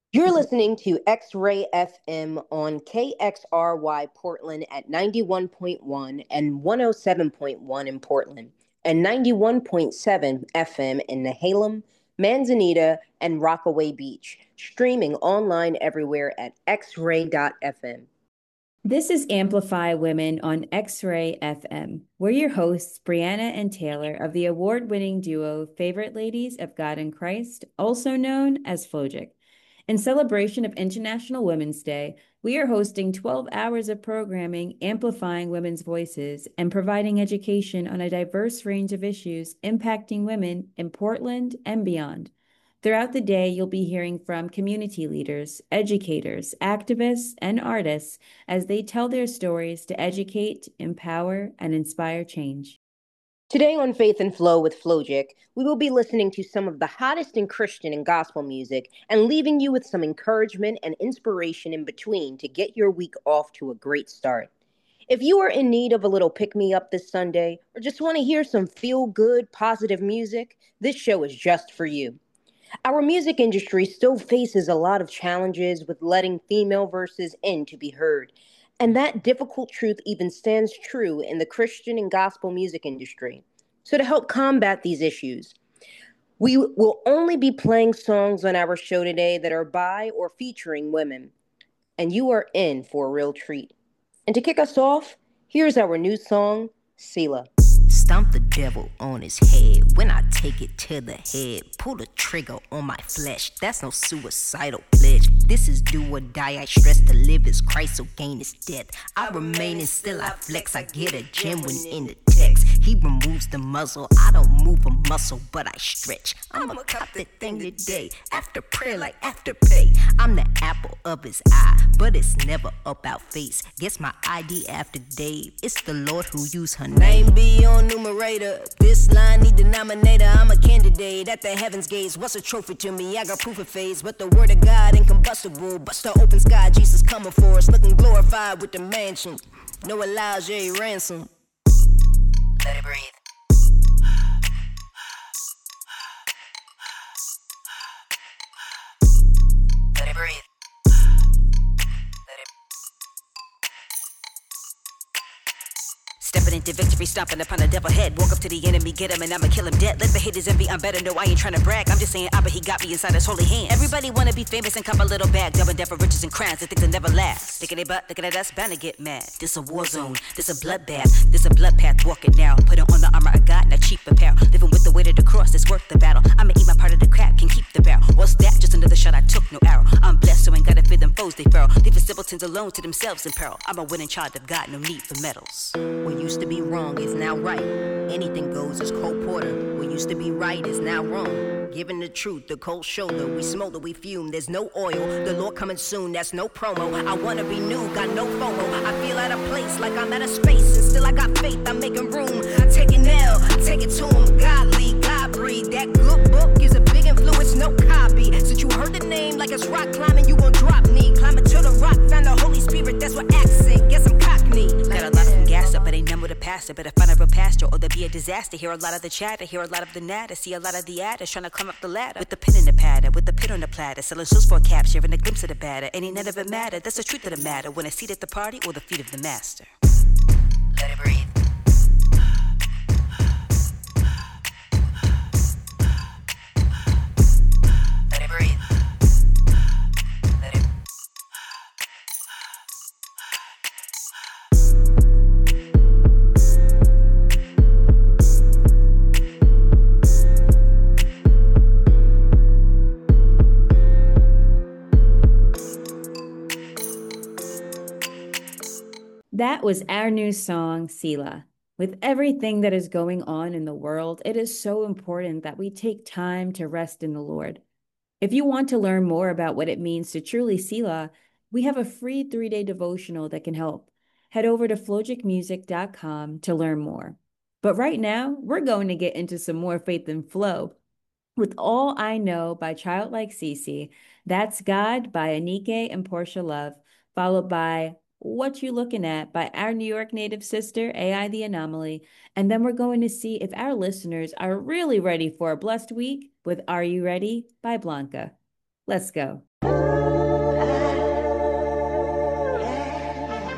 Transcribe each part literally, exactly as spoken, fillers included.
You're listening to X Ray F M on K X R Y Portland at ninety-one point one and one oh seven point one in Portland, and ninety-one point seven F M in Nehalem, Manzanita, and Rockaway Beach, streaming online everywhere at x ray dot f m. This is Amplify Women on X-Ray F M. We're your hosts, Brianna and Taylor, of the award-winning duo Favorite Ladies of God and Christ, also known as FLOJIC. In celebration of International Women's Day, we are hosting twelve hours of programming amplifying women's voices and providing education on a diverse range of issues impacting women in Portland and beyond. Throughout the day, you'll be hearing from community leaders, educators, activists, and artists as they tell their stories to educate, empower, and inspire change. Today on Faith and Flow with Flojic, we will be listening to some of the hottest in Christian and gospel music and leaving you with some encouragement and inspiration in between to get your week off to a great start. If you are in need of a little pick-me-up this Sunday or just want to hear some feel-good, positive music, this show is just for you. Our music industry still faces a lot of challenges with letting female voices in to be heard, and that difficult truth even stands true in the Christian and gospel music industry. So to help combat these issues, we will only be playing songs on our show today that are by or featuring women, and you are in for a real treat. And to kick us off, here's our new song, Selah. Stomp the devil on his head when I take it to the head. Pull the trigger on my flesh, that's no suicidal pledge. This is do or die, I stress to live as Christ, so gain is death. I remain and still I flex, I get a genuine in the text. He removes the muzzle, I don't move a muscle, but I stretch. I'ma cop that thing today, after prayer like after pay. I'm the apple of his eye, but it's never about face. Guess my I D after Dave, it's the Lord who used her name. Be on numerator, this line need denominator. I'm a candidate at the heavens gates. What's a trophy to me? I got proof of face, but the word of God incombustible. Bust the open sky, Jesus coming for us, looking glorified with the mansion. No Elijah ransom. Let it breathe. Let it breathe. Stepping into victory, stomping upon the devil head. Walk up to the enemy, get him, and I'ma kill him dead. Let the haters envy, I'm better. No, I ain't trying to brag. I'm just saying, Abba, he got me inside his holy hand. Everybody wanna be famous and cop a little bag. Double down for riches and crowns, they think they'll never last. Looking at their butt, looking at us, bound to get mad. This a war zone, this a bloodbath. This a blood path walking now. Putting on the armor of God, not cheap apparel. Living with the weight of the cross, it's worth the battle. I'ma eat my part of the crap, can keep the barrel. What's that? Just another shot, I took no arrow. I'm blessed, so ain't gotta fear them foes, they feral. Leaving simpletons alone to themselves in peril. I'm a winning child of God, no need for medals. What used to be wrong is now right. Anything goes is Cole Porter. What used to be right is now wrong. Giving the truth, the cold shoulder. We smolder, we fume, there's no oil. The Lord coming soon, that's no promo. I wanna be new, got no FOMO. I feel out of place, like I'm out of space. And still I got faith, I'm making room. Take an L, take it to him. Godly, God breathe. That good book is a big influence, no copy. Since you heard the name like it's rock climbing, you gon' drop me. Climbing to the rock, found the Holy Spirit, that's what accent. Guess I'm cockney. Got a lot of them gassed up, but ain't none with a pastor. Better find a real pastor, or there'll be a disaster. Hear a lot of the chatter, hear a lot of the natter. See a lot of the adders trying to climb up the ladder. With the pin in the patter, with the pit on the platter. Selling souls for a cap, sharing a glimpse of the batter. And ain't none of it matter, that's the truth of the matter. When I seat at the party or the feet of the master. Let it breathe. Let it breathe. Let it. That was our new song, Selah. With everything that is going on in the world, it is so important that we take time to rest in the Lord. If you want to learn more about what it means to truly Selah, we have a free three-day devotional that can help. Head over to flojic music dot com to learn more. But right now, we're going to get into some more faith and flow. With All I Know by Childlike Cece, That's God by Anike and Portia Love, followed by What You Looking At by our New York native sister, A I The Anomaly. And then we're going to see if our listeners are really ready for a blessed week with Are You Ready by Blanca. Let's go.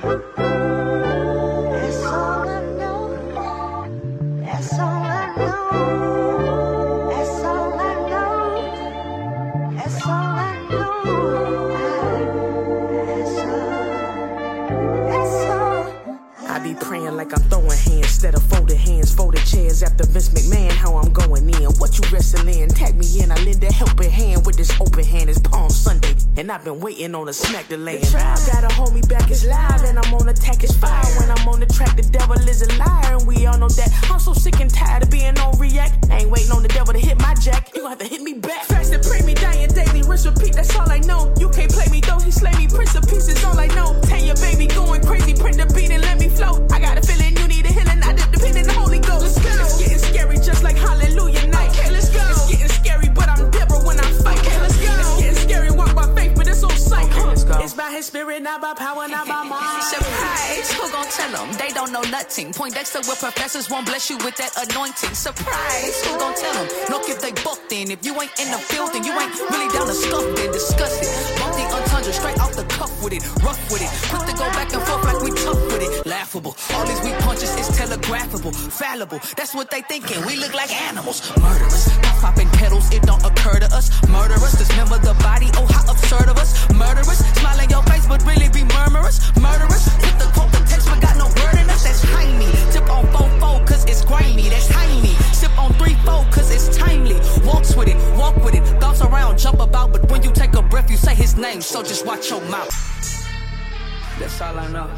Like I'm throwing hands instead of folded hands, folded chairs after Vince McMahon. How I'm going in, what you wrestling? Tag me in, I lend a helping hand with this open hand. It's Palm Sunday, and I've been waiting on a smack to lay. The trial gotta hold me back, it's live, and I'm on attack, it's fire. When I'm on the track, the devil is a liar, and we all know that. I'm so sick and tired of being on react. I ain't waiting on the devil to hit my jack. You gon' have to hit me back. Fast and pray me, dying daily, rinse, repeat, that's all I know. You can't play me though, he slay me, Prince of Peace is all I know. Tell your baby going crazy, print the beat and let me flow. I got a feeling you need a healing, I depend on the Holy Ghost. Let's go. It's getting scary just like Hallelujah night. Okay, let's go. It's getting scary, but I'm Deborah when I fight. Okay, let's go. It's getting scary, walk by faith, but it's on sight. Okay, let's go. It's by his spirit, not by power, not by mind. Surprise, who gon' tell them? They don't know nothing. Poindexter with professors won't bless you with that anointing. Surprise, who gon' tell them? Look if they booked in. If you ain't in the building, you ain't really down to scuff then discuss it. Bump the entendre straight off the cuff with it, rough with it. Quick to go back and forth like we tough with it. Laughable, all these weak punches is telegraphable, fallible. That's what they thinking. We look like animals. Murderous, popping pedals, it don't occur to us. Murderous, dismember the body. Oh, how absurd of us. Murderous, smile in your face, but really be murmurous. Murderous, hit the quote, the text, but got no word in us. That's high me. Tip on four four, cause it's grimy. That's tiny. Sip on three four, cause it's timely. Walks with it, walk with it. Thoughts around, jump about, but when you take a breath, you say his name. So just watch your mouth. That's all I know.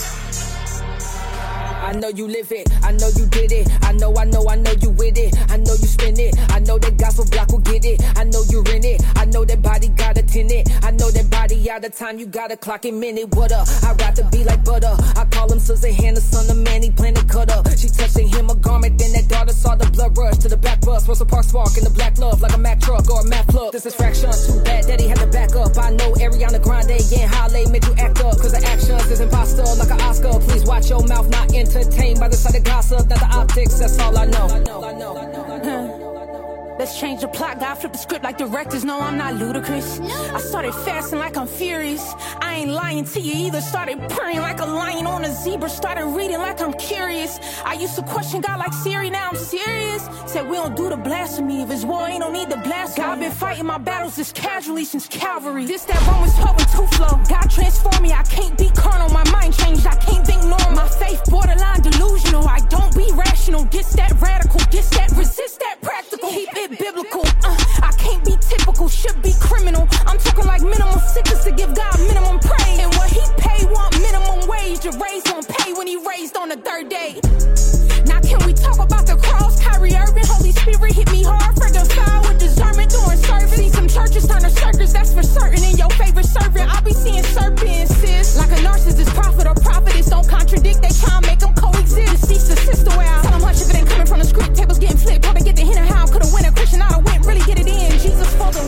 I know you live it, I know you did it. I know, I know, I know you with it. I know you spin it. I know that gospel block will get it. I know you're in it. I know that body got a tenant. I know that body out of time, you got a clock in minute. What up? I'd rather be like butter. I call him Sister Hannah, son of man, he plan to cut up. She touching him a garment, then that daughter saw the blood rush to the back bus. Rosa Parks spark in the black love like a Mack truck or a Mac plug. This is fraction, too bad daddy had to back up. I know Ariana Grande and Halle made you act up, cause the actions is imposter like an Oscar. Please watch your mouth, not entertained by the side of gossip, not the optics, that's all I know. I know, I know, I know, I know. Let's change the plot, God flip the script like directors. No, I'm not ludicrous. I started fasting like I'm furious. I ain't lying to you either. Started purring like a lion on a zebra. Started reading like I'm curious. I used to question God like Siri, now I'm serious. Said we don't do the blasphemy. If it's war, ain't no need to blasphemy. God been fighting my battles just casually since Calvary. This that Romans twelve and two flow. God transformed me, I can't be carnal. My mind changed, I can't think normal. My faith borderline delusional. I don't be rational. Gets that radical, gets that resist that practical. Keep it biblical, uh, I can't be typical, should be criminal. I'm talking like minimum sickness to give God minimum praise. And what he pay want minimum wage. The raise won't pay when he raised on the third day. Now can we talk about the cross? Kyrie Irving, Holy Spirit hit me hard for the foul with discernment during service. See some churches turn to circus, that's for certain. In your favorite servant, I'll be seeing serpents, sis. Like a narcissist, prophet or prophetess, don't contradict, they try and make them coexist. Cease the sister way out. Tell them hush if it ain't coming from the script. Tables getting flipped, probably get the hint of how I could've win a Christian, I'd have went, really get it in. Jesus for the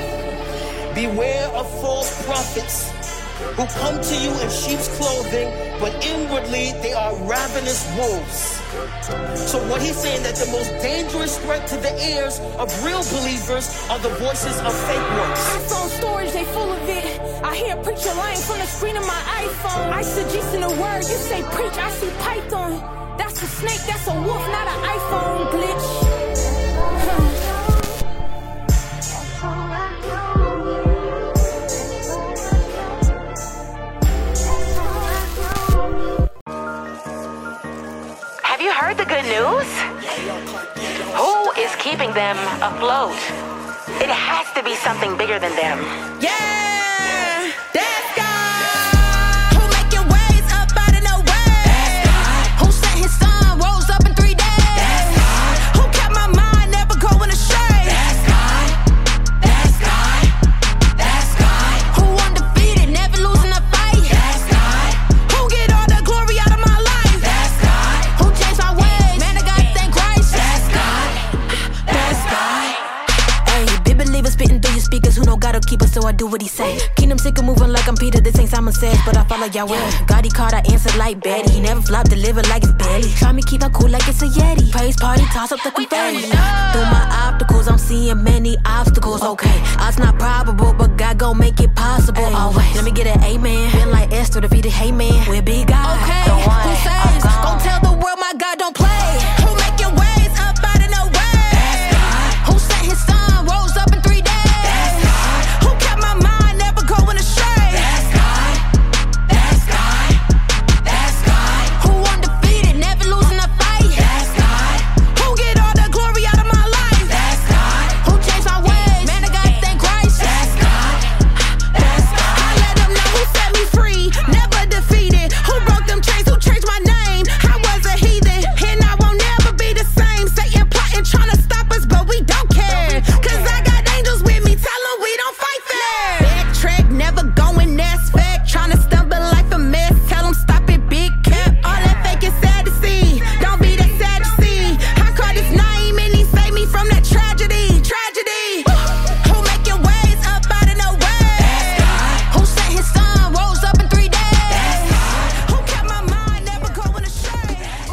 win. Beware of false prophets who come to you in sheep's clothing, but inwardly they are ravenous wolves. So what he's saying, that the most dangerous threat to the ears of real believers are the voices of fake ones. iPhone storage, they full of it. I hear a preacher lying from the screen of my iPhone. I suggest in a word, you say preach, I see python. That's a snake, that's a wolf, not an iPhone glitch. Have you heard the good news? Who is keeping them afloat? It has to be something bigger than them. Yeah, that's God. Who making waves up out of nowhere? That's God. Who sent his son, rose up in three days? That's God. Who kept my mind never going astray? That's God. That's God. That's God. Who undefeated, never losing a fight? That's God. Who get all the glory out of my life? That's God. Who changed my ways? Man, I gotta thank Christ. That's God. That's God. Hey, big believers spitting through your speakers. Who know God will keep us, so I do what he say. Kingdom sick of moving like I'm Peter, this ain't Simon Says, but I follow Yahweh. Gotti called, I answered like Betty. He never flopped, delivered like it's belly. Try me keep my cool like it's a Yeti. Praise party, toss up the confetti. Through my obstacles, I'm seeing many obstacles. Okay, odds not probable, but God gon' make it possible. Always. Let me get an amen. Been like Esther defeated Haman. We're big God. Okay, who saves? Gon' tell the world my God don't play. Who making waves up out of nowhere? That's God. Who sent his son, rose up in three days? That's God. Who kept my mind never going astray? That's God. That's God. That's God. Who undefeated, never losing a fight? That's God. Who get all the glory out of my life? That's God. Who changed my ways? Man, I gotta thank Christ. That's God. That's God. I let them know who set me free, never defeated. Who broke them chains? Who changed my name? I was a heathen, and I won't never be the same. Satan plotting, trying to stop us, but we don't care. Cause I got angels with me, tell them we don't fight fair. Backtrack, never going that's fact. Trying to stumble like a mess, tell them stop it, big cap. All that fake is sad to see, don't be that sad to see. I called his name and he saved me from that tragedy, tragedy. Who making waves up out of nowhere? That's God. Who sent his son, rose up in three days? That's God. Who kept my mind never going astray?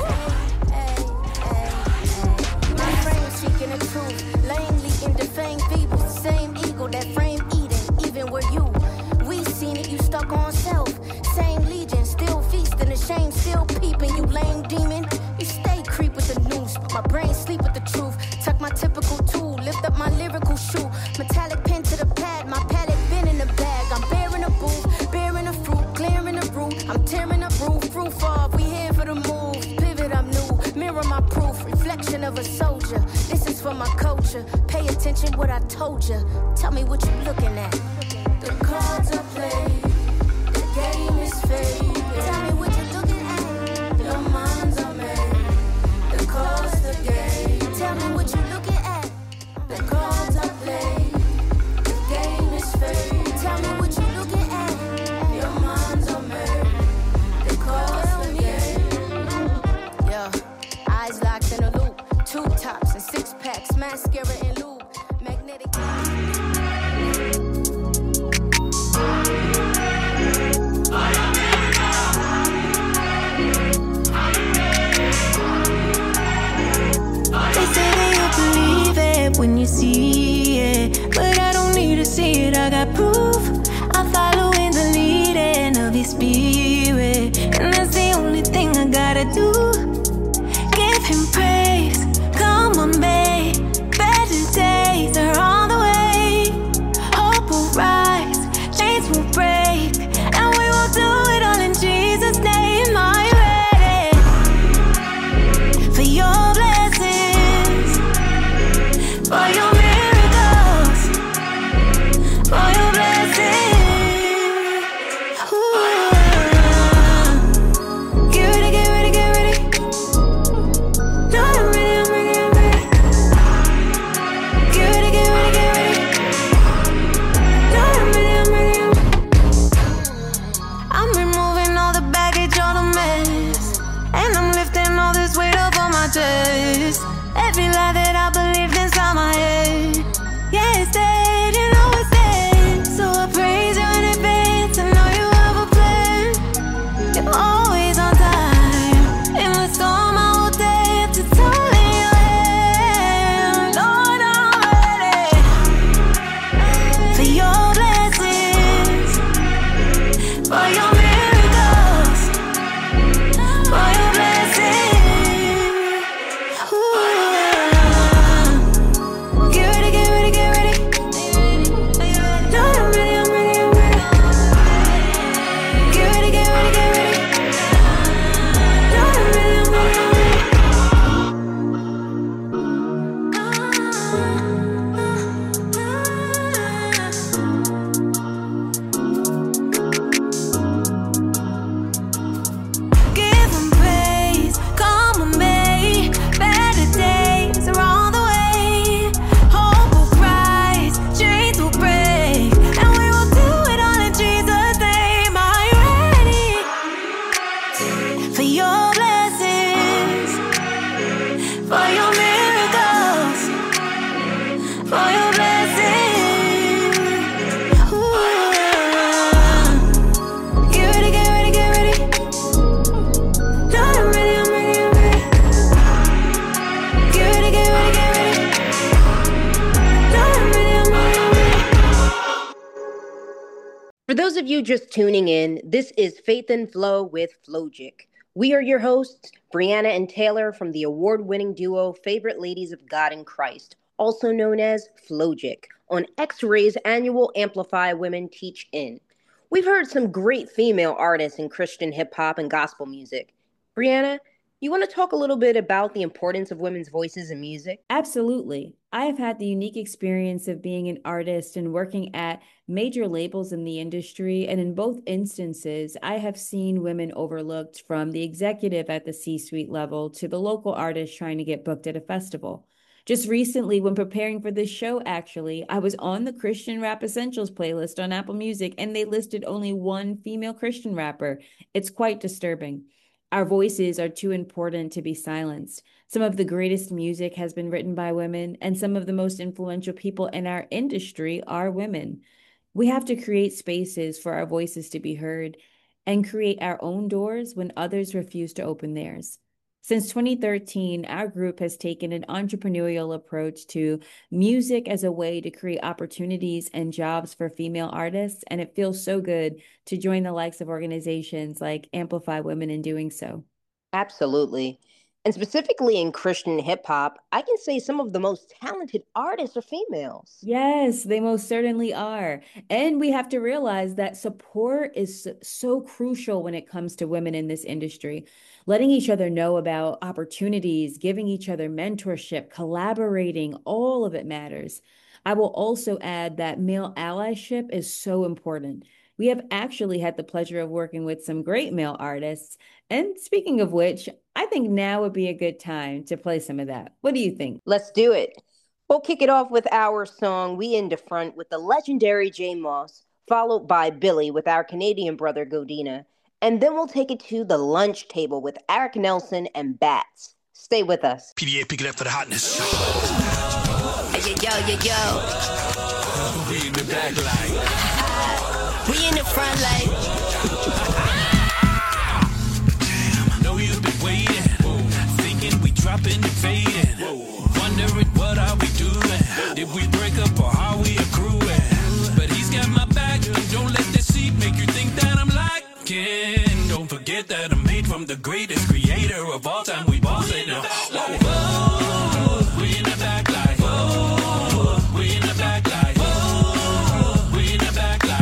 My frame seeking the truth, lamely in defame feeble, same ego that frame eating, even were you. We seen it, you stuck on self, same legion, still feasting, the shame still peeping. You lame demon, you stay creep with the noose. My brain sleep with the truth, tuck my typical tool, lift up my lyrical shoe, metallic pen to the pad, my palette been in the bag. I'm bearing a booth, bearing a fruit, clearing the root. I'm tearing up roof, roof off. We here for the move, pivot. I'm new, mirror my proof, reflection of a soldier. This is for my culture. Pay attention what I told you. Tell me what you looking at. The cards are played, the game is fake. Tell me what you looking at. Your minds are made. The cards the game. Tell me what you looking at. The cards are played, the game is fake. Tell me what you looking at. Your minds are made. The cards the game. Yeah, eyes locked in a loop, two tops and six packs, mascara and lube, magnetic. They say that you'll believe it when you see it, but I don't need to see it, I got proof. I'm following the leading of your spirit, and that's the only thing I gotta do. Give him praise, come on babe, better For those of you just tuning in, this is Faith and Flow with Flogic. We are your hosts, Brianna and Taylor from the award-winning duo Favorite Ladies of God in Christ, also known as Flogic, on X-Ray's annual Amplify Women Teach In. We've heard some great female artists in Christian hip-hop and gospel music. Brianna, you want to talk a little bit about the importance of women's voices in music? Absolutely. I have had the unique experience of being an artist and working at major labels in the industry. And in both instances, I have seen women overlooked, from the executive at the C-suite level to the local artist trying to get booked at a festival. Just recently, when preparing for this show, actually, I was on the Christian Rap Essentials playlist on Apple Music, and they listed only one female Christian rapper. It's quite disturbing. Our voices are too important to be silenced. Some of the greatest music has been written by women, and some of the most influential people in our industry are women. We have to create spaces for our voices to be heard and create our own doors when others refuse to open theirs. Since twenty thirteen, our group has taken an entrepreneurial approach to music as a way to create opportunities and jobs for female artists, and it feels so good to join the likes of organizations like Amplify Women in doing so. Absolutely. And specifically in Christian hip-hop, I can say some of the most talented artists are females. Yes, they most certainly are. And we have to realize that support is so crucial when it comes to women in this industry. Letting each other know about opportunities, giving each other mentorship, collaborating, all of it matters. I will also add that male allyship is so important. We have actually had the pleasure of working with some great male artists. And speaking of which, I think now would be a good time to play some of that. What do you think? Let's do it. We'll kick it off with our song, We in the Front, with the legendary J Moss, followed by Billy with our Canadian brother, Godina. And then we'll take it to the lunch table with Eric Nelson and Bats. Stay with us. P D A picking up for the hotness. Hey, yo, yo, yo, yo. We in the back line. We in the front like. Damn, I know you've been waiting, thinking we dropping and fading, wondering what are we doing? Did we break up or are we accruing? But he's got my back, and don't let this seat make you think that I'm lacking. Don't forget that I'm made from the greatest creator of all time. We both say no. Whoa, whoa, we in the back like. Whoa, we in the back like. Whoa, we in the back like.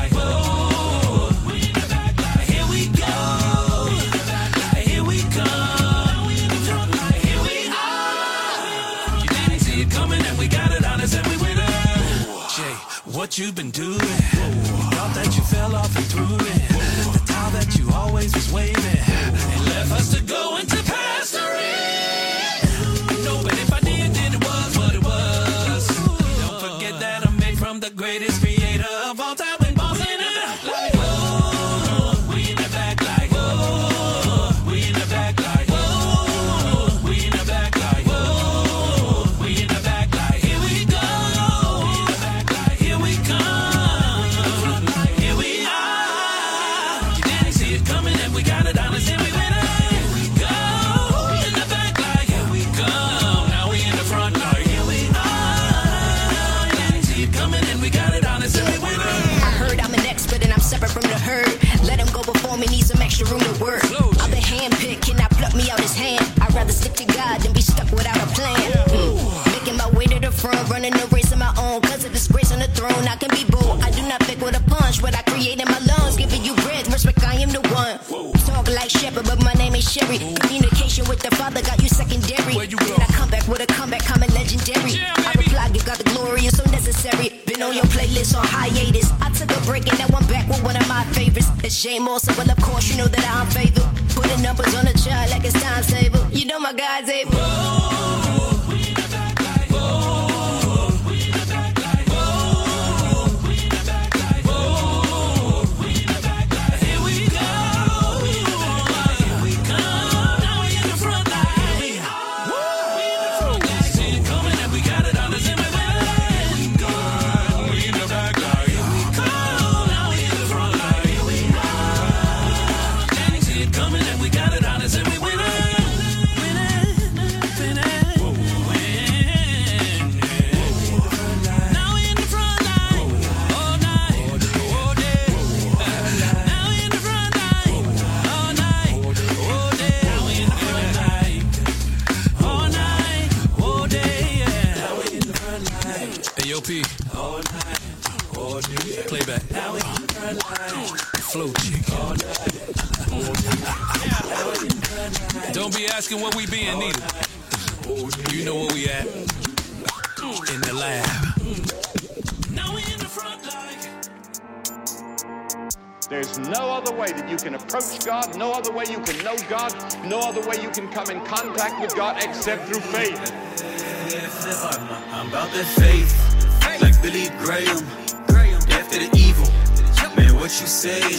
What you've been doing? Thought that you fell off and threw it. The towel that you always was waving, and left us to go into pastoring. No, but if I did, then it was what it was. Don't forget that I'm made from the greatest creator of all time. When balls in it, like whoa, we in the back like whoa, we in the back like whoa, we in the back like whoa, we in the back like here we go. From the herd, let him go before me, need some extra room to work. I've been handpicked, cannot pluck me out his hand. I'd rather stick to God than be stuck without a plan. Mm. Making my way to the front, running the race of my own. Cause of this grace on the throne, I can be bold. I do not pick with a punch, what I create in my lungs. Giving you breath, respect, I am the one. Talk like shepherd, but my name is Sherry. Communication with the Father got you secondary. Then I come back with a comeback, coming legendary. I reply, you got the glory, it's so necessary. Been on your playlist on hiatus. I took a break and now I'm back with one of my favorites. It's J Moss, well of course you know that I'm favored. Putting numbers on the chart like it's time saver. You know my God's able. Whoa, we in the back like whoa, we in the back like whoa, we in the back like whoa, we in the back like here we go, we in the back like here we come. Now we in the front like we are, we in the front like see it coming and we got it on the zip. We go, we in the back like here we come. Now we in the front like here we are. See it coming and we got it on the zip. We win it, win it, win it. Flow chick. Don't be asking where we been neither. You know where we at. In the lab. Now we in the front line. There's no other way that you can approach God, no other way you can know God, no other way you can come in contact with God except through faith. I'm about that faith, like Billy Graham, death to the evil. Man, what you saying?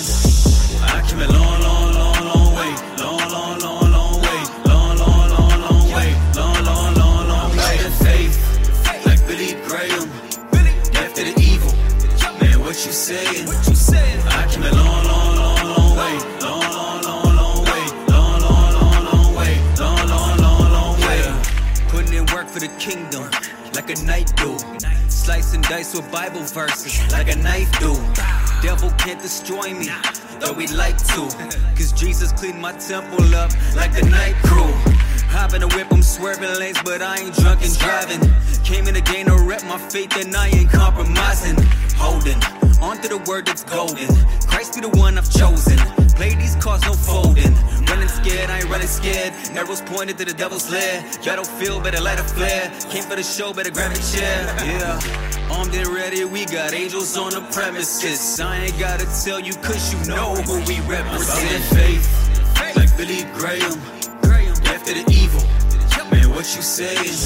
I came a long, long, long, long way, long, long, long, long way, long, long, long, long way, long, long, long, long way. That faith, like Billy Graham, death to the evil. Man, what you saying? What you saying? I came a long, long, long, long way, long, long, long, long way, long, long, long, long way, long, long, long, long way. Putting in work for the kingdom, like a knight do. Slice and dice with Bible verses, like a knife do. Devil can't destroy me, though we'd like to. Cause Jesus cleaned my temple up like the night crew. Hop in the whip, I'm swerving lanes, but I ain't drunk and driving. Came in to gain or rep my faith, and I ain't compromising. Holding on to the word that's golden. Christ be the one I've chosen. Play these cards, no folding. Running scared, I ain't running scared. Arrows pointed to the devil's lair. Battlefield, better light a flare. Came for the show, better grab a chair. Yeah, armed and ready, we got angels on the premises. I ain't gotta tell you, cause you know who we represent. Faith, like Billy Graham, death to the evil. Man, what you saying?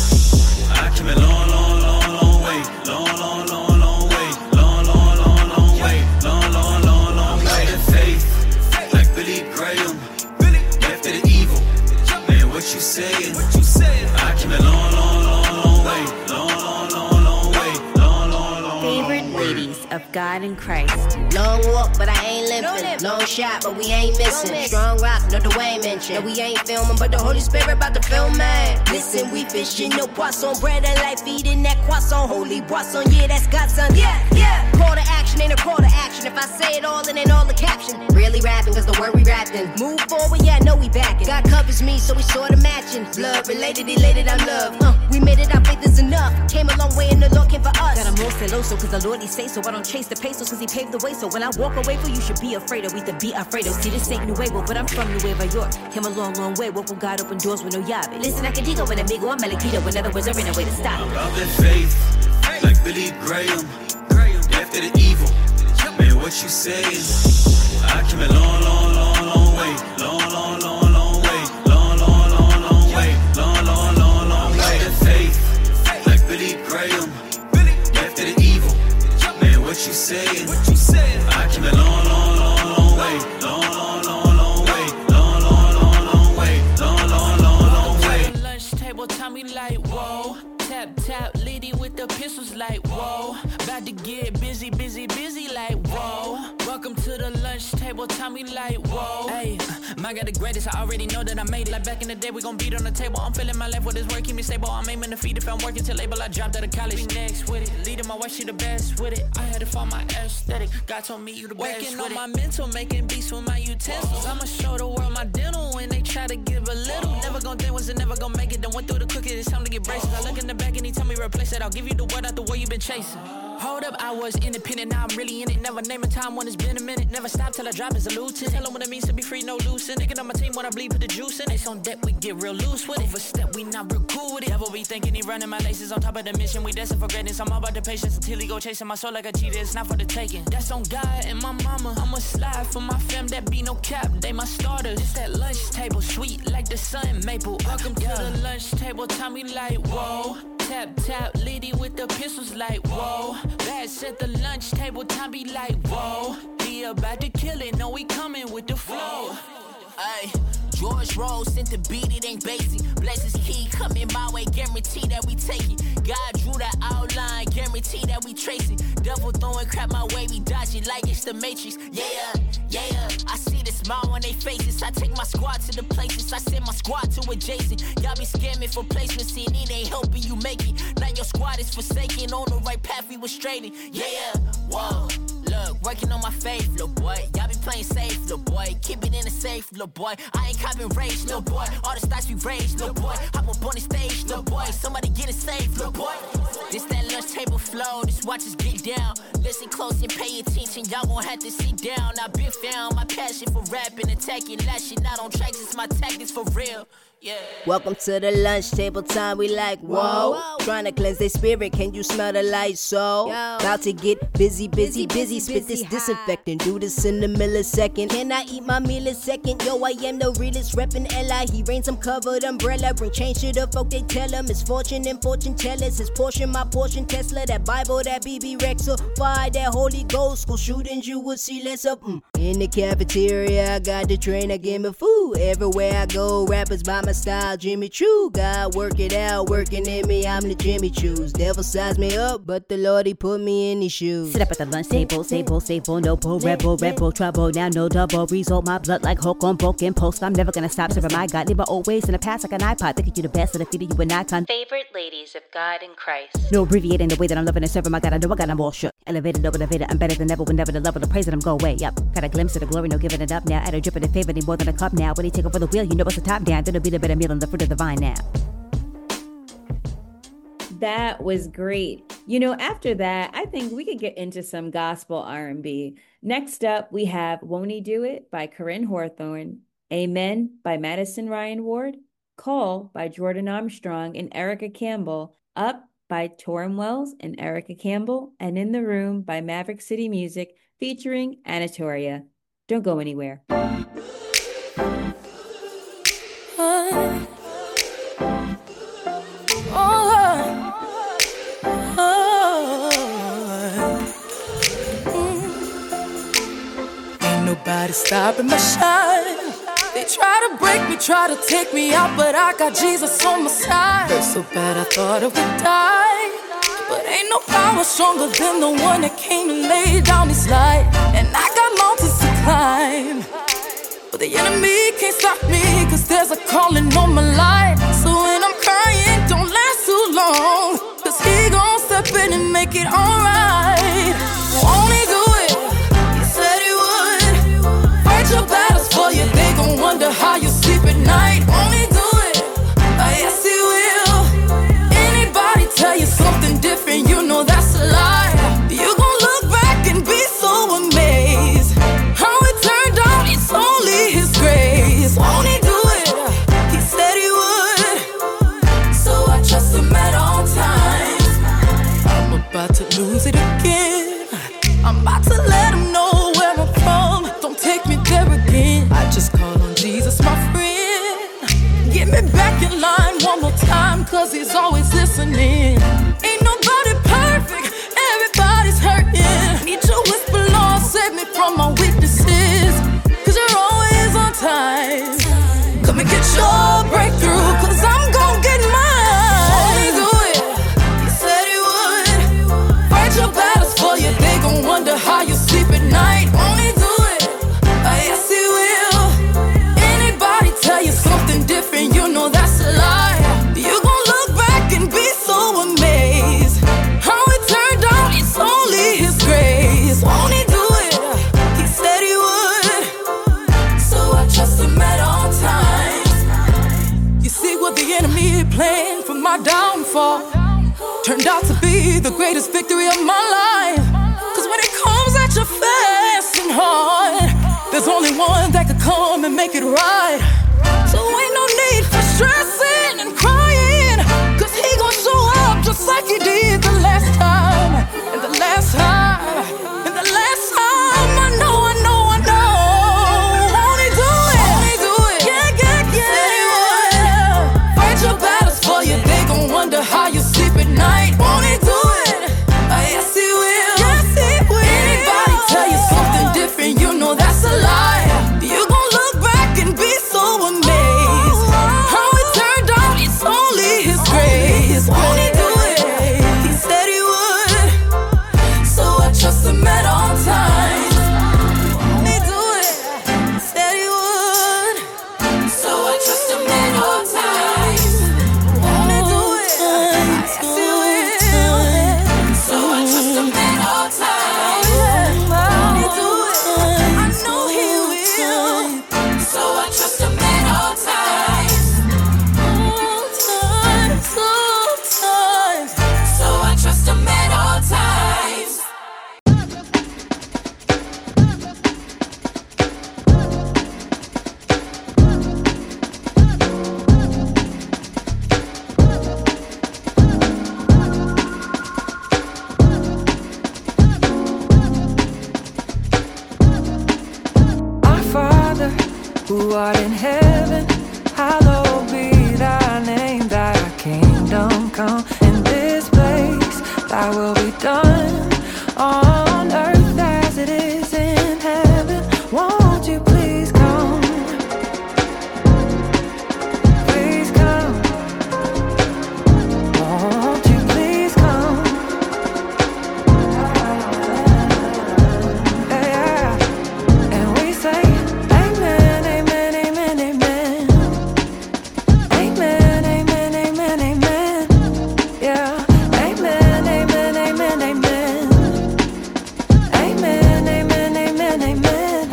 I came a long, long, long, long way, long, long, long, long way, long, long, long, long way, long, long, long, long way. Faith, like Billy Graham, death to the evil. Man, what you saying? What you saying? I came a long, long, long, long way, long, long, long, long way, long, long, long, Favorite long way. ladies of God and Christ. Long walk, but I ain't limping. Long shot, but we ain't missing. Strong rock, no Dwayne mention. No, we ain't filming, but the Holy Spirit about to film, man. Listen, we fishing, no poisson, bread and life, eating that croissant, holy boisson. Yeah, that's God's son. Yeah, yeah. Call to action ain't a call to action. If I say it all, it ain't all the caption. Really rapping, cause the word we rapping. Move forward, yeah, I know we backing. God covers me, so we sorta matching. Blood related, elated, I'm loved. Uh, we made it, our faith is enough. Came a long way and the Lord came for us. Got a more celoso, cause the Lord he say so. I don't chase the pesos, cause he paved the way. So when I walk away from you, should be afraid of. We to be afraid of. See, this ain't Nuevo, but I'm from Nueva York. Came a long, long way. Walk with God, open doors with no llave. Listen, I can digo when amigo, I'm Malaquito. In other words, there ain't no way to stop. I'm about that faith, like Billy Graham, death to the evil. Man, what you saying? I came a long, long, long, long way, long, long, long, long way, long, long, long, long way, long, long, long, long way. That faith, like Billy Graham, death to the evil. Man, what you saying? What you saying? I came a long, long, long, long way, long, long, long, long way, long, long, long, long way, long, long, long, long way. Lunch table, Tommy like, whoa. Tap, tap, lady with the pistols like, whoa. About to get busy, busy, busy like, whoa. Welcome to the lunch table, Tommy like, whoa. Hey, my got the greatest, I already know that I made it. Like back in the day, we gon' beat on the table. I'm feeling my life with this work, keep me stable. I'm aiming to feed if I'm working till label. I dropped out of college, we next with it. Leading my wife, she the best with it. I had to find my aesthetic. God told me you the best. Working on my mental, making beats with my utensils. I'ma show the world my dental when they try to give a little. Never gon' think was it never gon' make it. Then went through the cookie, it's time to get braces. I look in the back and he tell me replace it. I'll give you the word out the way you been chasing. Hold up, I was independent, now I'm really in it. Never name a time when it's been a minute. Never stop till I drop as a lieutenant. Tell them what it means to be free, no losing. Nigga on my team when I bleed, put the juice in. It's on deck, we get real loose with it. Overstep, we not real cool with it. Devil be thinking he running my laces on top of the mission. We destined for greatness. I'm all about the patience until he go chasing my soul like a cheetah. It's not for the taking. That's on God and my mama. I'ma slide for my fam, that be no cap. They my starters. It's that lunch table, sweet like the sun maple. Welcome yeah. to the lunch table, Tommy like, whoa. Tap, tap, lady with the pistols like, whoa. Bass at the lunch table, time be like, whoa. He about to kill it, know we coming with the flow. Ay, George Rose sent the beat, it ain't basic. Bless his key, coming my way, guarantee that we take it. God drew that outline, guarantee that we trace it. Devil throwing crap my way, we dodge it like it's the Matrix. Yeah, yeah, I see the smile on they faces. I take my squad to the places, I send my squad to adjacent. Y'all be scamming for placements, and it ain't helping you make it. Now your squad is forsaken, on the right path we was straighting. Yeah, whoa, look, working on my faith, little boy. Y'all be playing safe, little boy. Keep it in the safe, little boy. I ain't copping rage, little boy. All the stocks we rage, little boy. Hop up on the stage, little boy. Somebody get it safe, little boy. This that lunch table flow, this watch us get down. Listen close and pay attention, y'all gon' have to sit down. I've been found my passion for rapping, attacking, lashing out on tracks. It's my tactics for real. Yeah. Welcome to the lunch table time, we like, whoa, whoa. Trying to cleanse their spirit, can you smell the light? So, about to get busy, busy, busy, busy, spit this high. Disinfectant, do this in a millisecond. Can I eat my meal a second? Yo, I am the realest, reppin' L I. He reigns, I'm covered umbrella, bring change to the folk, they tell him. It's fortune and fortune tellers, his portion, my portion, Tesla, that Bible, that B B Rex, fire, that Holy Ghost, school shootings, you will see less of mm. In the cafeteria, I got the trainer, give me food. Everywhere I go, rappers by my style, Jimmy Choo. God work it out, working in me, I'm the Jimmy Choos. Devil size me up, but the Lord, he put me in his shoes. Sit up at the lunch table, stable, stable, no bull, rebel, rebel, trouble, now no double. Result my blood like Hulk on broken post. I'm never gonna stop serving my God. Live always in the past like an iPod, thinking you the best, so the feet of you an icon. Favorite ladies of God in Christ. No abbreviating the way that I'm living and serving my God. I know I got them all shook. Elevated, over elevated, I'm better than ever, whenever the level, the praise that I'm go away. Yep, got a glimpse of the glory, no giving it up now. Add a drip in the favor, need more than a cup now. When he take over the wheel, you know it's a top down. Then it'll be the better meal and the fruit of the vine now. That was great. You know, after that, I think we could get into some gospel R and B. Next up, we have Won't He Do It by Corinne Hawthorne, Amen by Madison Ryan Ward, Call by Jordan Armstrong and Erica Campbell, Up by Torrin Wells and Erica Campbell, and In the Room by Maverick City Music featuring Anatoria. Don't go anywhere. Nobody stopping my shine. They try to break me, try to take me out, but I got Jesus on my side. Felt so bad I thought I would die, but ain't no power stronger than the one that came and laid down his life. And I got mountains to climb, but the enemy can't stop me, cause there's a calling on my life. So when I'm crying, don't last too long, cause he gon' step in and make it alright. Won't he do it? He said he would. Fight your battles for you, they gon' wonder how you sleep at night. Won't he do it? Oh, yes he will. Anybody tell you something different, you know that's a lie. You gon' look back and be so amazed how it turned out, it's only his grace. Won't he do it? He said he would, so I trust him at all times. I'm about to lose it again, I'm about to let him know where I'm from. Don't take me there again, I just call on Jesus, my friend. Get me back in line one more time, cause he's always listening. Ain't nobody perfect, everybody's hurting. Need you whisper, Lord, save me from my weaknesses, cause you're always on time. Come and get your breakthrough, cause I'm gon' get mine. Won't he do it? He said he would. Fight your battles for you, they gon' wonder how you sleep at night. Won't he do it? Oh, yes he will. Anybody tell you something different, you know that's a lie. You gon' look back and be so amazed how it turned out, it's only his grace. Won't he do it? He said he would, so I trust him at all times. You see what the enemy planned for my downfall turned out to be the greatest victory of my life. Cause when it comes at you fast and hard, there's only one that could come and make it right. So ain't no need for stressing and crying, cause he gon' show up just like he did the last time. And the last time, and the last time, I know, I know, I know. Won't he do it? Won't he do it? Yeah, yeah, yeah. Said he would. Fight your battles for you, they gon' wonder how you sleep at night. Won't he do it? Oh, yes he will. Yes he will. Anybody tell you something different, you know that's a lie. You gon' look back and be so amazed how it turned out, it's only his grace. Won't he do it? who art in heaven, hallowed be thy name. Thy kingdom come in this place. Thy will be done on earth as it is in heaven. Won't you please come? Please come. Won't you please come? Yeah, yeah. And we say amen, amen, amen, amen. Amen, amen, amen, amen. Yeah. Amen, amen, amen, amen. Amen, amen, amen, amen.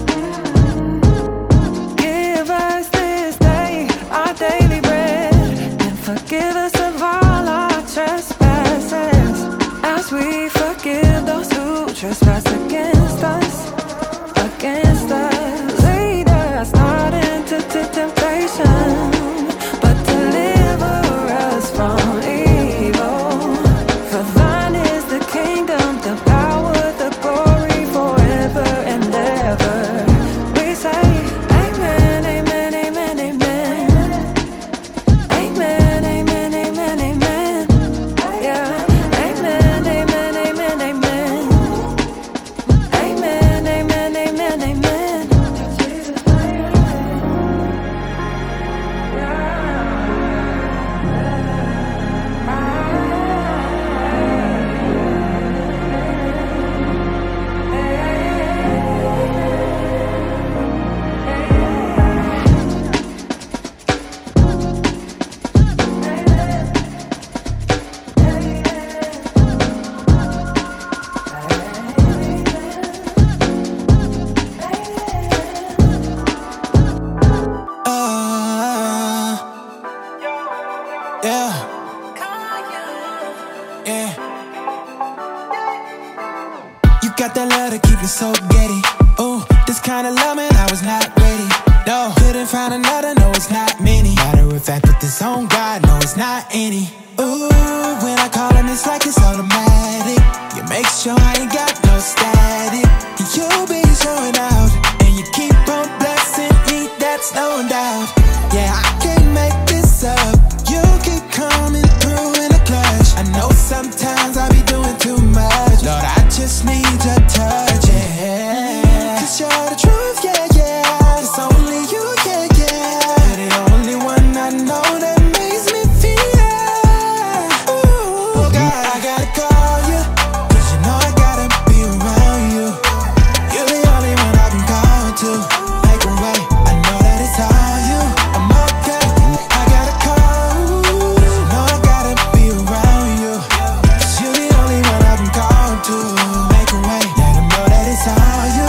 Give us this day our daily bread, and forgive us of all our trespasses, as we forgive those who trespass against us, against us. Lead us not into temptation, but deliver us from evil. For thine is the kingdom, the power, the glory, forever and ever. We say amen, amen, amen, amen. Amen, amen, amen, amen. Yeah. Amen, amen, amen, amen. Amen, amen, amen, amen. Uh, yeah. Yeah. You got that love to keep me so giddy. Ooh, this kind of love, man, I was not ready. No, couldn't find another, no, it's not many. Matter of fact, with this on God, no, it's not any. Ooh, when I call him, it's like it's automatic. You make sure I ain't got no static. You be showing out, and you keep on blessing me, that's no doubt. Yeah, I can't make this up. You keep coming through in a clutch. I know sometimes I be doing too much. Lord, I just need your touch, yeah. Cause you're the truth, yeah, yeah. It's only you, yeah, yeah. You're the only one I know that makes me feel. Ooh, God, I gotta call you, cause you know I gotta be around you. You're the only one I can call to. Make a way, I know that it's all you. I'm okay, I gotta call you, cause you know I gotta be around you. Cause you're the only one I can call to. Make a way, let them know that it's all you.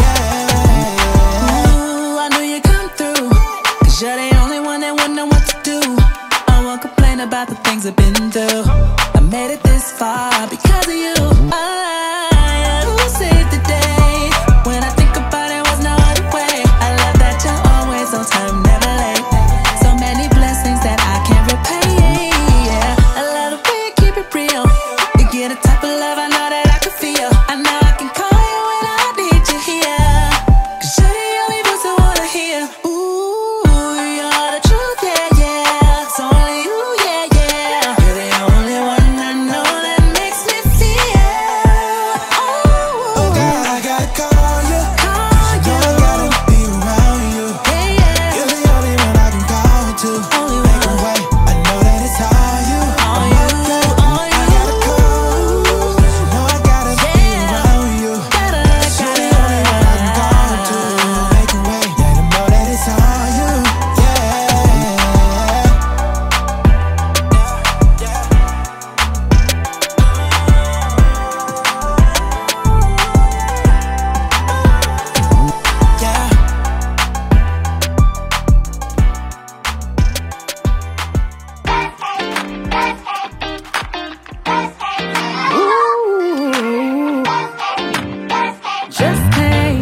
Ooh, I knew you'd come through, cause you're the only one that would know what to do. I won't complain about the things I've been through. I made it this far because of you. I, who saved the day? When I think about it, was no other way. I love that you're always on time, never late. So many blessings that I can't repay. Yeah, I love the way you keep it real. You get a type of love I know that I can feel. I know I can call you when I need you here. Cause you're the only voice I wanna hear. Ooh, you're the truth, yeah, yeah. It's only you, yeah, yeah. You're the only one I know that makes me feel. Oh God, I gotta call you, cause you know I gotta be around you. You're the only one I can call to. Make a way, I know that it's all you. I'm okay, I gotta call you, cause you know I gotta be around you. Cause you're the only one I can call to. Make a way, let them know that it's all you. Yeah. Just came.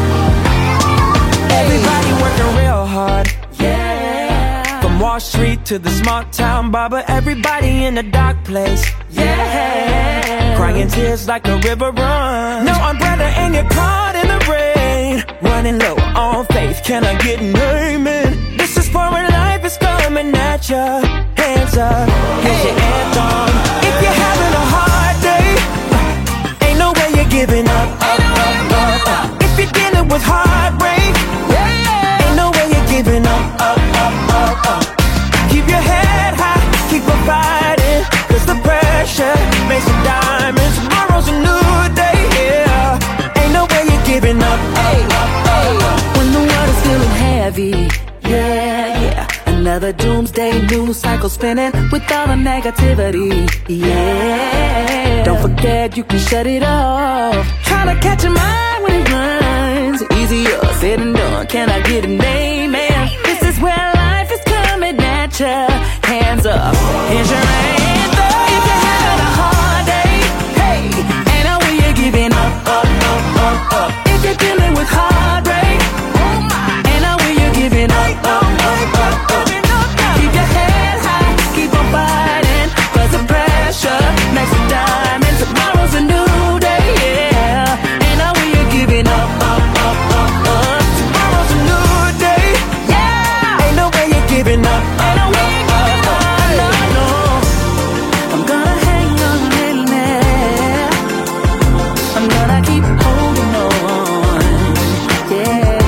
Everybody working real hard. Yeah. From Wall Street to the small town barber, everybody in a dark place. Yeah. Crying tears like a river run. No umbrella and you're caught in the rain. Running low on faith, Can I get an amen? This is for when life is coming at ya. Hands up, here's your anthem. If you're having a hard day, ain't no way you're giving up, up, up, up, up. If you're dealing with heartbreak, ain't no way you're giving up, up, up, up, up. Keep your head high, keep on fighting, cause the pressure makes some diamonds. Tomorrow's a new day, yeah. Ain't no way you're giving up, up, up, up, up. When the world is feeling heavy, yeah, yeah. Another doomsday news cycle spinning with all the negativity, yeah. Don't forget you can shut it off. Try to catch your mind when it runs. Easier said than done. Can I get an amen? This is where life is coming at ya. Hands up, here's your anthem. If you're having a hard day, hey, ain't no way you're giving up, up, up, up, up. If you're dealing with heartbreak, ain't no way you're giving up, up, up, up, up. Keep your head high, keep on fighting, cause the pressure makes a diamond. Tomorrow's a new day, yeah. Ain't no way you're giving up, up, up, up, up. Tomorrow's a new day, yeah. Ain't no way you're giving up, Ain't no way you're giving up, no, no. I'm gonna hang on in there. I'm gonna keep holding on, yeah.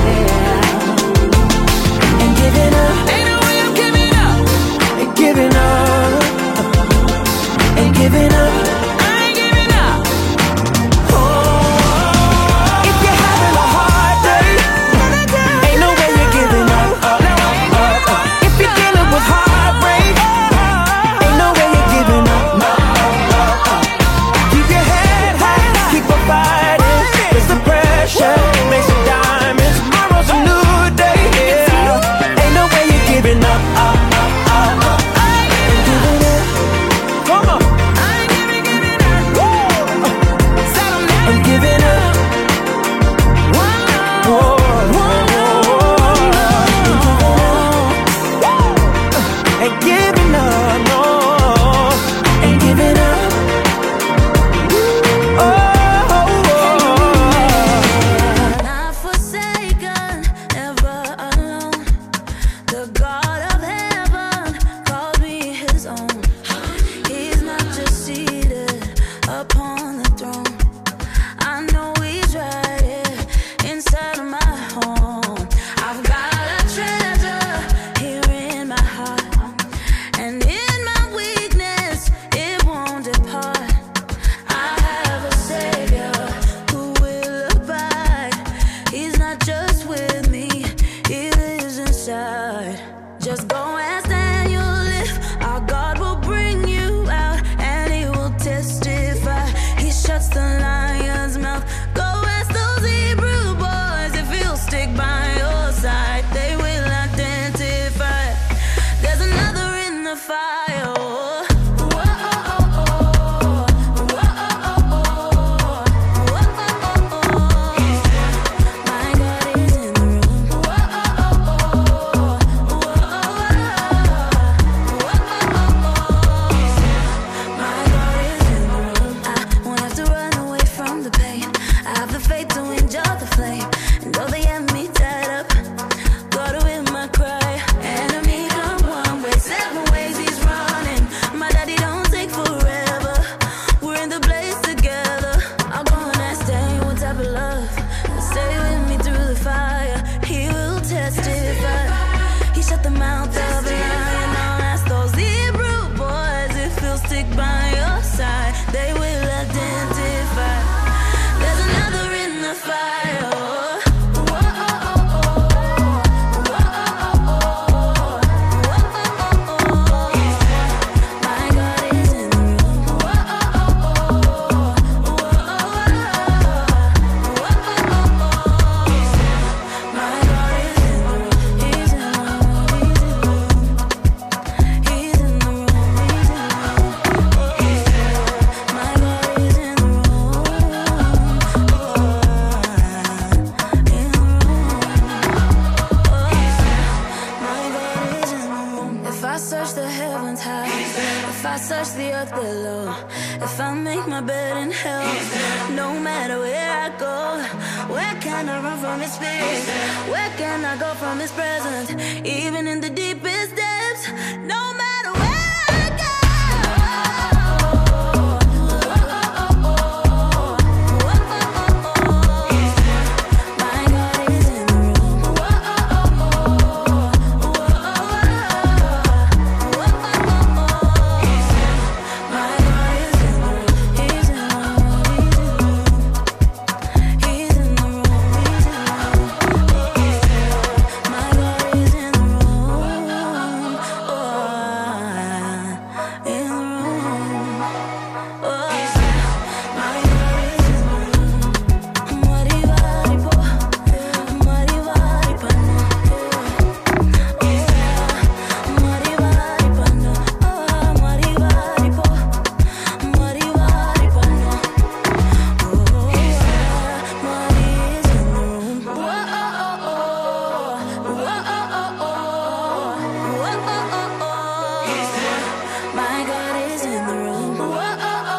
And giving up, ain't no way I'm giving up. Ain't giving up, Ain't giving up, I ain't giving up. oh. If you're having a hard day, ain't no way you're giving up, up, up, up, up. If you're dealing with heartbreak, ain't no way you're giving up, up, up, up, up. Keep your head high, keep on fighting, cause the pressure makes a diamond. Tomorrow's a new day, yeah. Ain't no way you're giving up, up, up, up, up. Ain't giving up. Come on. I ain't giving, giving up. Settle now. Ain't giving up. One love, Whoa, one love. ain't giving up, no. Ain't giving up. Oh, oh, oh. Not forsaken, never alone. The God of heaven called me his own. He's not just seated upon the throne. I know he's right here inside of my home. I've got a treasure here in my heart, and in my weakness it won't depart. I have a Savior who will abide. He's not just with me, he lives inside. Just go ask Daniel if our God will bring you out, and he will testify. He shuts the lion's mouth. Go ask those Hebrew boys if he'll stick by your side. They will identify. There's another in the fire. My God is in the room. My God is in the room. I won't have to run away from the pain. I have the faith to endure the flame. And though they have me tied up, God will hear my cry. Enemy come one way, seven ways he's running. My daddy don't take forever. We're in the blaze together. I'll go and ask Daniel what type of love. Stay with me through the fire. He will testify. He shut the mouth of a lion. I'll ask those Hebrew boys if he'll stick by your side. They will identify. There's another in the fire. My God is in the room. My God is in the room. He's in the room. He's in the room. He's in the room. He's in the room. My God is in the room. In the room. My God is in the room. If I search the heavens high, if I search the earth below, if I make my bed in hell, no matter where I go, Where can I run from his spirit? Where can I go from his presence? Even in the deepest depths, no matter where I go. My God is in the room. My God is in the room. He's in the room. He's in the room. He's in the room. My God is in the room. Oh, in the room. Oh, my God is in the room. Marivaripo, marivaripano. Oh, marivaripano. Oh, marivaripo, marivaripano. Oh, Mari is in the room. Whoa, whoa, my God is in the room. Whoa,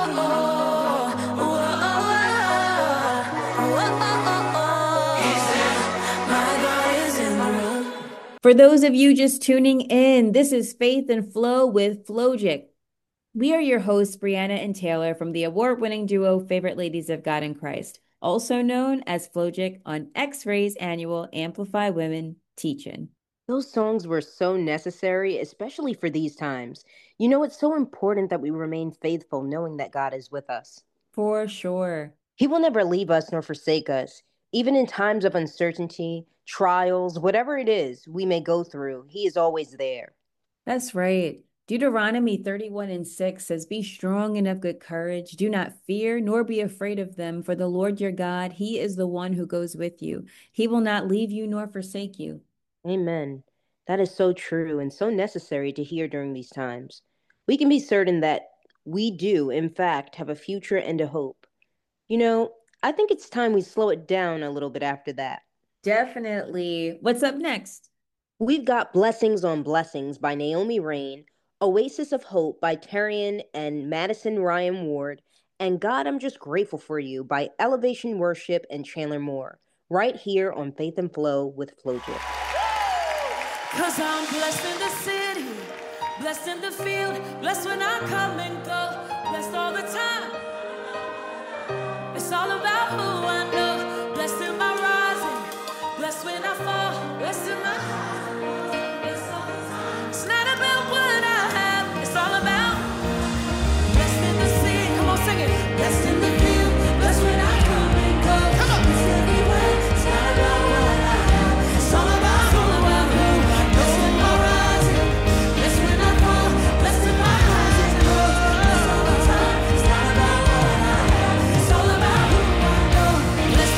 my God is in the room. For those of you just tuning in, this is Faith and Flow with Flojic. We are your hosts, Brianna and Taylor, from the award-winning duo Favorite Ladies of God in Christ, also known as Flojic on X-Ray's annual Amplify Women Teach-In. Those songs were so necessary, especially for these times. You know, it's so important that we remain faithful, knowing that God is with us. For sure. He will never leave us nor forsake us. Even in times of uncertainty, trials, whatever it is we may go through, He is always there. That's right. Deuteronomy thirty-one and six says, "Be strong and of good courage. Do not fear, nor be afraid of them, for the Lord your God, He is the one who goes with you. He will not leave you nor forsake you." Amen. That is so true and so necessary to hear during these times. We can be certain that we do, in fact, have a future and a hope. You know, I think it's time we slow it down a little bit after that. Definitely. What's up next? We've got Blessings on Blessings by Naomi Rain, Oasis of Hope by Terrian and Madison Ryan Ward, and God, I'm Just Grateful for You by Elevation Worship and Chandler Moore, right here on Faith and Flow with Flojic. Cause I'm blessed in the city, blessed in the field, blessed when I come and go, blessed all the time. It's all about who I know, blessed in my rising, blessed when I fall, blessed in my it's all the time. It's not about what I have, it's all about blessed in the city, come on sing it, blessed in the field, blessed when I come and go, blessed everywhere, it's not about what I have, it's all about who I know. Blessed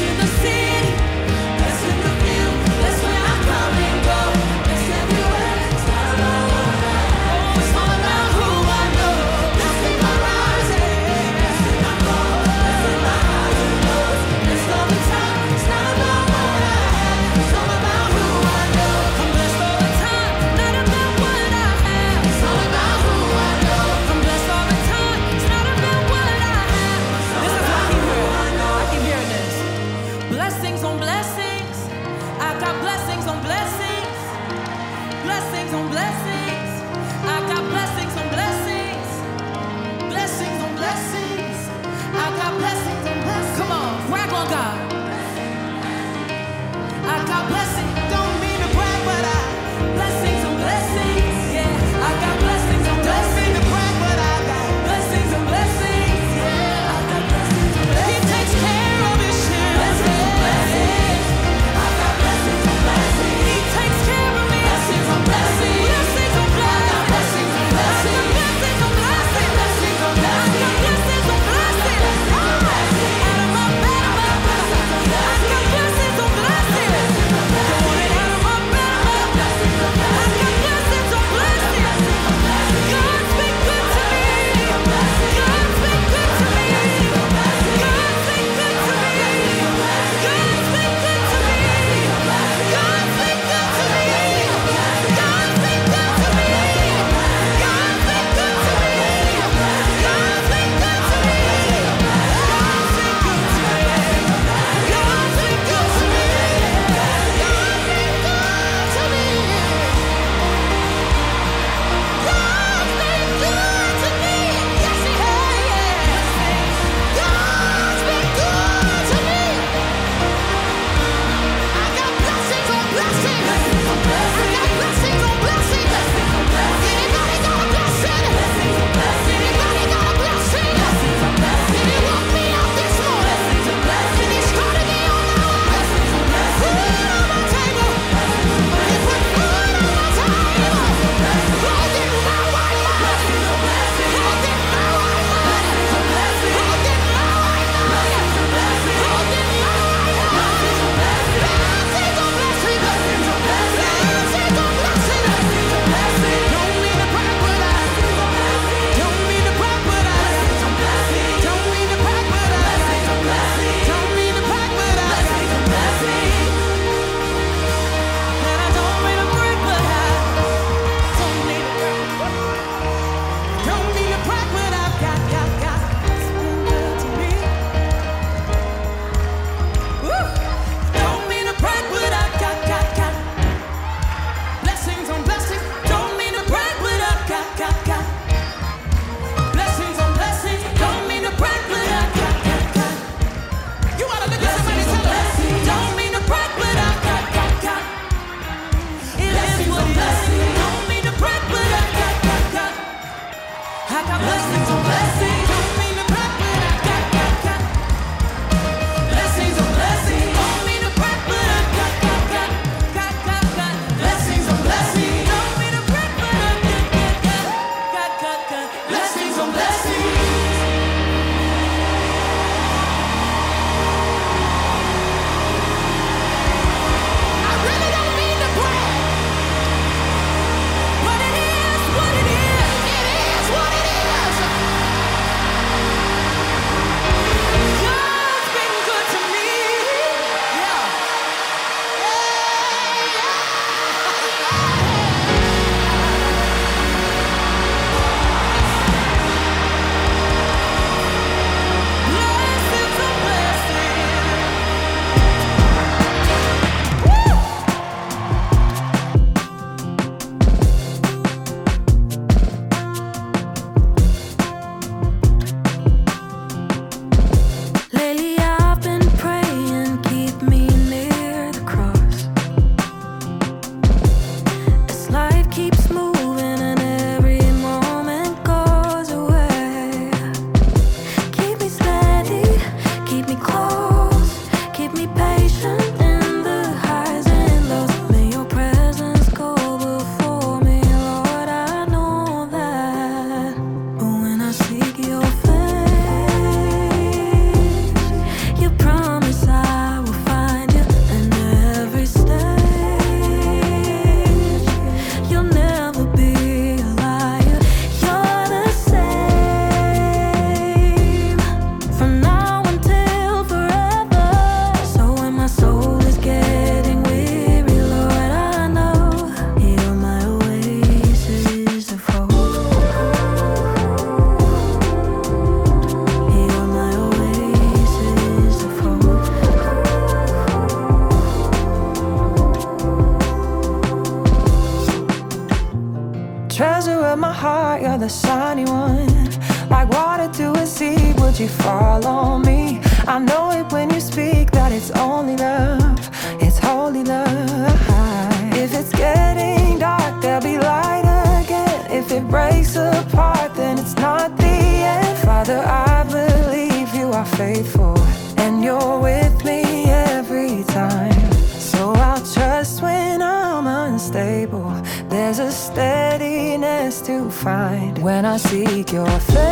heart, you're the shiny one. Like water to a seed, would you follow me? I know it when you speak that it's only love, it's holy love. If it's getting dark, there'll be light again. If it breaks apart, then it's not the end. Father, I believe you are faithful, and you're with me every time. So I'll trust when I'm unstable. There's a steadiness to find when I seek your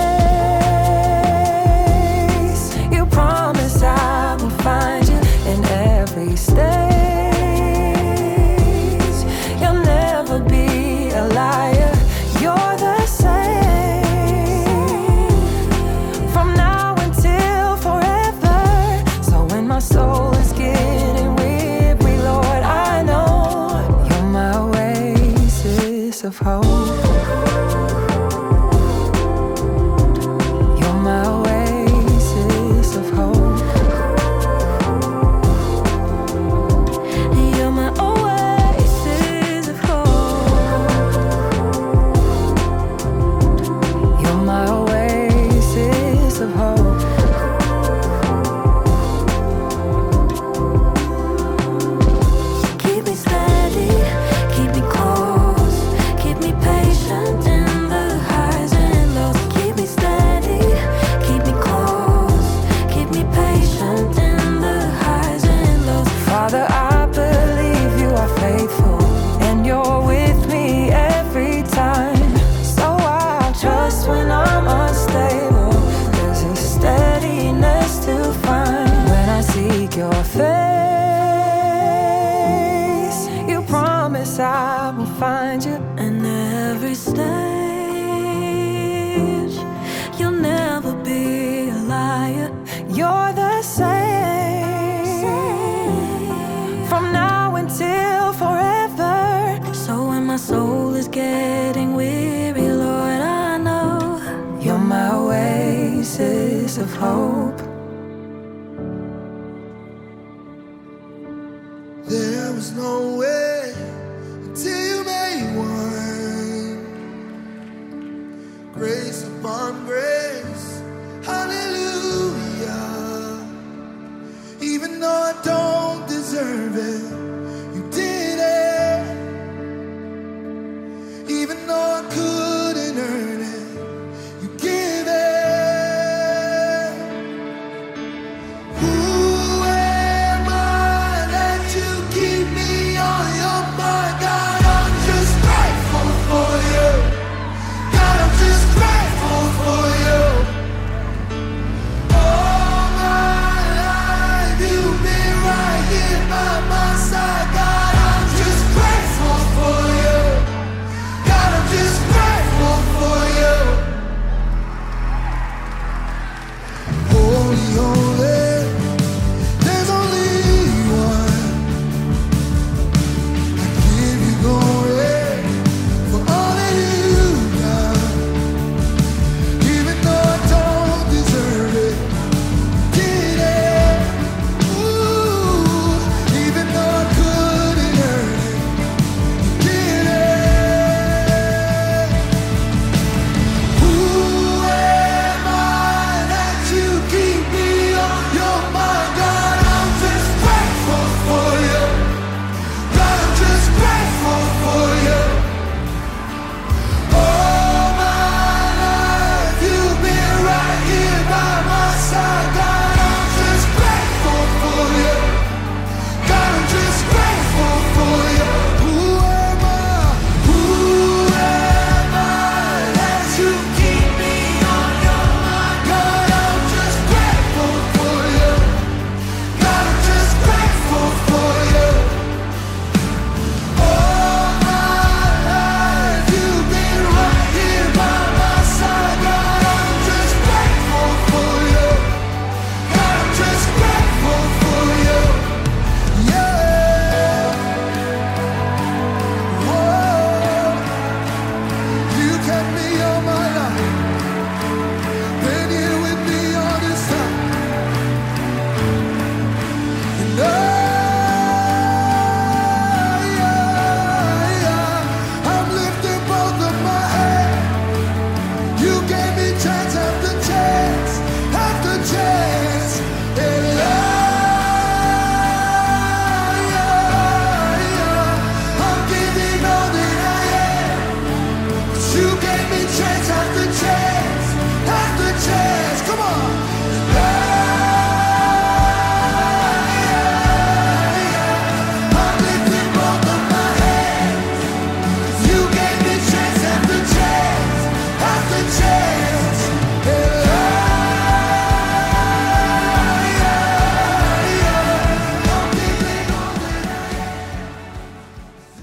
face. You promise I will find you in every stage. You'll never be a liar. You're the same from now until forever. So when my soul is getting weary, Lord, I know you're my oasis of hope. You're my oasis of hope. You're my oasis of hope. You're my oasis of hope. Keep me steady, keep me close, keep me patient in the highs and lows. Keep me steady, keep me close, keep me patient in the highs and lows. Father, I believe you are faithful, and you're with me every time. So I'll trust when I'm unstable. There's a steadiness to find when I seek your face. You promise I will find you in every stage. You'll never be a liar. You're the same from now until forever. So when my soul is getting weary, Lord, I know you're my oasis of hope. There was no way until you made one. Grace upon grace, hallelujah. Even though I don't deserve it, you did it. Even though I couldn't earn it, you give it. Who am I that you keep me on your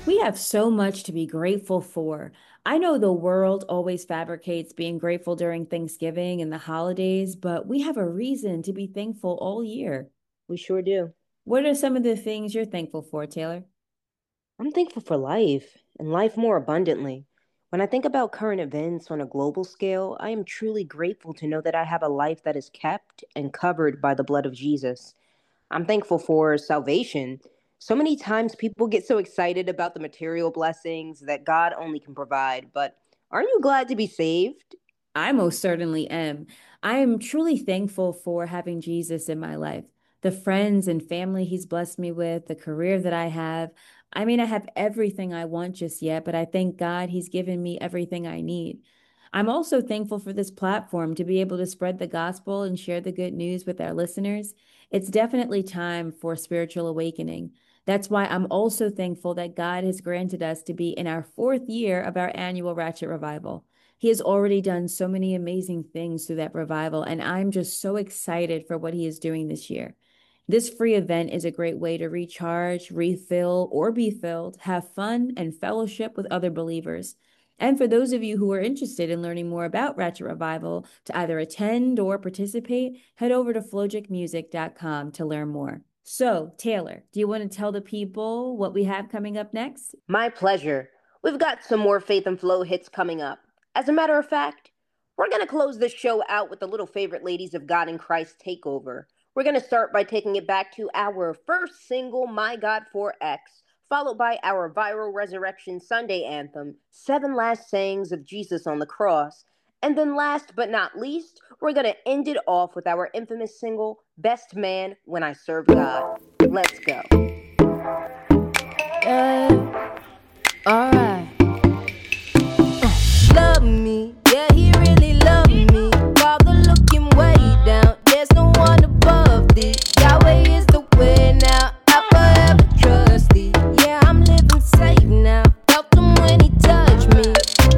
We have so much to be grateful for. I know the world always fabricates being grateful during Thanksgiving and the holidays, but we have a reason to be thankful all year. We sure do. What are some of the things you're thankful for, Taylor? I'm thankful for life and life more abundantly. When I think about current events on a global scale, I am truly grateful to know that I have a life that is kept and covered by the blood of Jesus. I'm thankful for salvation. So many times people get so excited about the material blessings that God only can provide, but aren't you glad to be saved? I most certainly am. I am truly thankful for having Jesus in my life, the friends and family he's blessed me with, the career that I have. I mean, I have everything I want just yet, but I thank God he's given me everything I need. I'm also thankful for this platform to be able to spread the gospel and share the good news with our listeners. It's definitely time for spiritual awakening. That's why I'm also thankful that God has granted us to be in our fourth year of our annual Ratchet Revival. He has already done so many amazing things through that revival, and I'm just so excited for what he is doing this year. This free event is a great way to recharge, refill, or be filled, have fun, and fellowship with other believers. And for those of you who are interested in learning more about Ratchet Revival, to either attend or participate, head over to flojic music dot com to learn more. So, Taylor, do you want to tell the people what we have coming up next? My pleasure. We've got some more Faith and Flow hits coming up. As a matter of fact, we're going to close this show out with the Little Favorite Ladies of God in Christ takeover. We're going to start by taking it back to our first single, My God four X, followed by our viral Resurrection Sunday anthem, Seven Last Sayings of Jesus on the Cross. And then last but not least, we're going to end it off with our infamous single, Best Man When I Serve God. Let's go. Yeah. All right. Uh, love me. Yeah, he really loved me. Father looking way down. There's no one above thee. Yahweh is the way now. I forever trust thee. Yeah, I'm living safe now. Felt him when he touched me.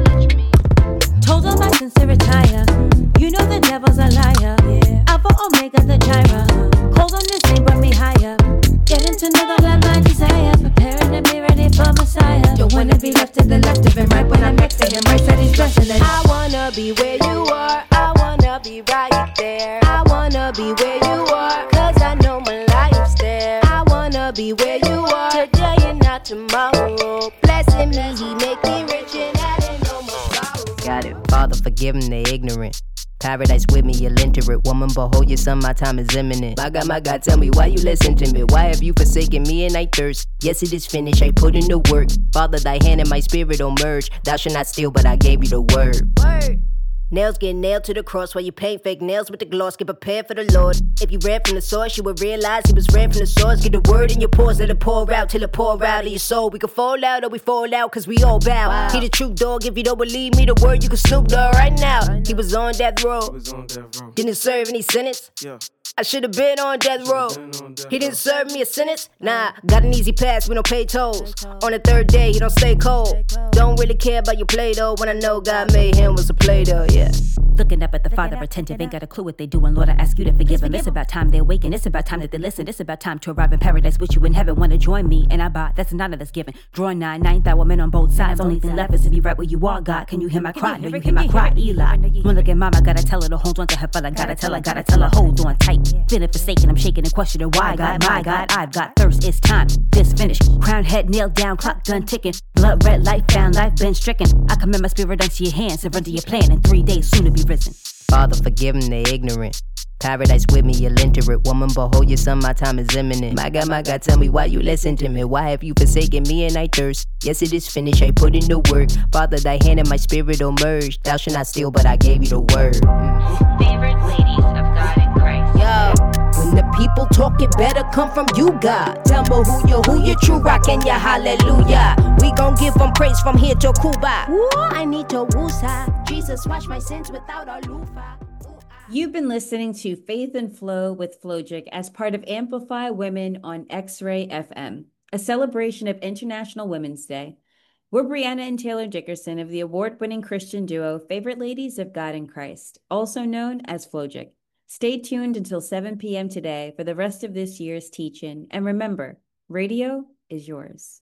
Told all my sins to retire. You know the devil's a liar. Alpha Omega the gyra. Cold on this thing brought me higher. Getting to know the land my desire. Preparing to be ready for Messiah. Don't wanna be left to the left of him. Right when I'm next to him. Right side he's blessing it. I wanna be where you are. I wanna be right there. I wanna be where you are. Cause I know my life's there. I wanna be where you are. Today and not tomorrow. Blessing me, he make me rich and adding no more sorrow. Got it. Father, forgive them, they ignorant. Paradise with me, you'll enter it. Woman, behold your son, my time is imminent. My God, my God, tell me why you listen to me. Why have you forsaken me and I thirst? Yes, it is finished, I put in the work. Father, thy hand and my spirit will merge. Thou shalt not steal, but I gave you the word. Word. Nails get nailed to the cross while you paint fake nails with the gloss. Get prepared for the Lord. If you read from the source, you would realize he was read from the source. Get the word in your pores, let it pour out till it pour out of your soul. We can fall out or we fall out cause we all bow. Wow. He the true dog, if you don't believe me, the word you can snoop dog right now. He was on death row. Didn't serve any sentence. Yeah. I should've been on death row. He didn't serve me a sentence. Nah, got an easy pass, we don't pay tolls. On the third day, he don't stay cold. Don't really care about your play though. When I know God made him was a play though, yeah. Looking up at the Father, attentive, ain't got a clue what they doing. Lord, I ask you to forgive them. It's about time they awaken. It's about time that they listen. It's about time to arrive in paradise with you in heaven. Wanna join me? And I buy. That's none of that's given. Drawing nine, ninth hour men on both sides. Only thing left is to be right where you are, God. Can you hear my cry? No, you hear my cry, Eli. When look at mama, gotta tell her to hold on to her fella. Gotta tell her, gotta tell her, hold on tight. Feeling forsaken, I'm shaking and questioning why, God, my God. I've got thirst. It's time. This finished. Crown head nailed down, clock done ticking. Blood red light found, life been stricken. I commend my spirit unto your hands. Surrender your plan in three days, soon to be risen. Father, forgive them, they ignorant. Paradise with me, you'll enter it. Woman, behold your son, my time is imminent. My God, my God, tell me why you listen to me. Why have you forsaken me and I thirst? Yes, it is finished, I put in the work. Father, thy hand and my spirit will merge. Thou shalt not steal, but I gave you the word. Favorite ladies of God in Christ. Yo, when the people talk, it better come from you, God. Tell me who you, who you true rock and your hallelujah. We gon' give them praise from here to Cuba. Ooh, I need to woosah. Jesus, wash my sins without a loofah. You've been listening to Faith and Flow with Flojic as part of Amplify Women on X-Ray F M, a celebration of International Women's Day. We're Brianna and Taylor Dickerson of the award-winning Christian duo Favorite Ladies of God in Christ, also known as Flojic. Stay tuned until seven p.m. today for the rest of this year's teach-in, and remember, radio is yours.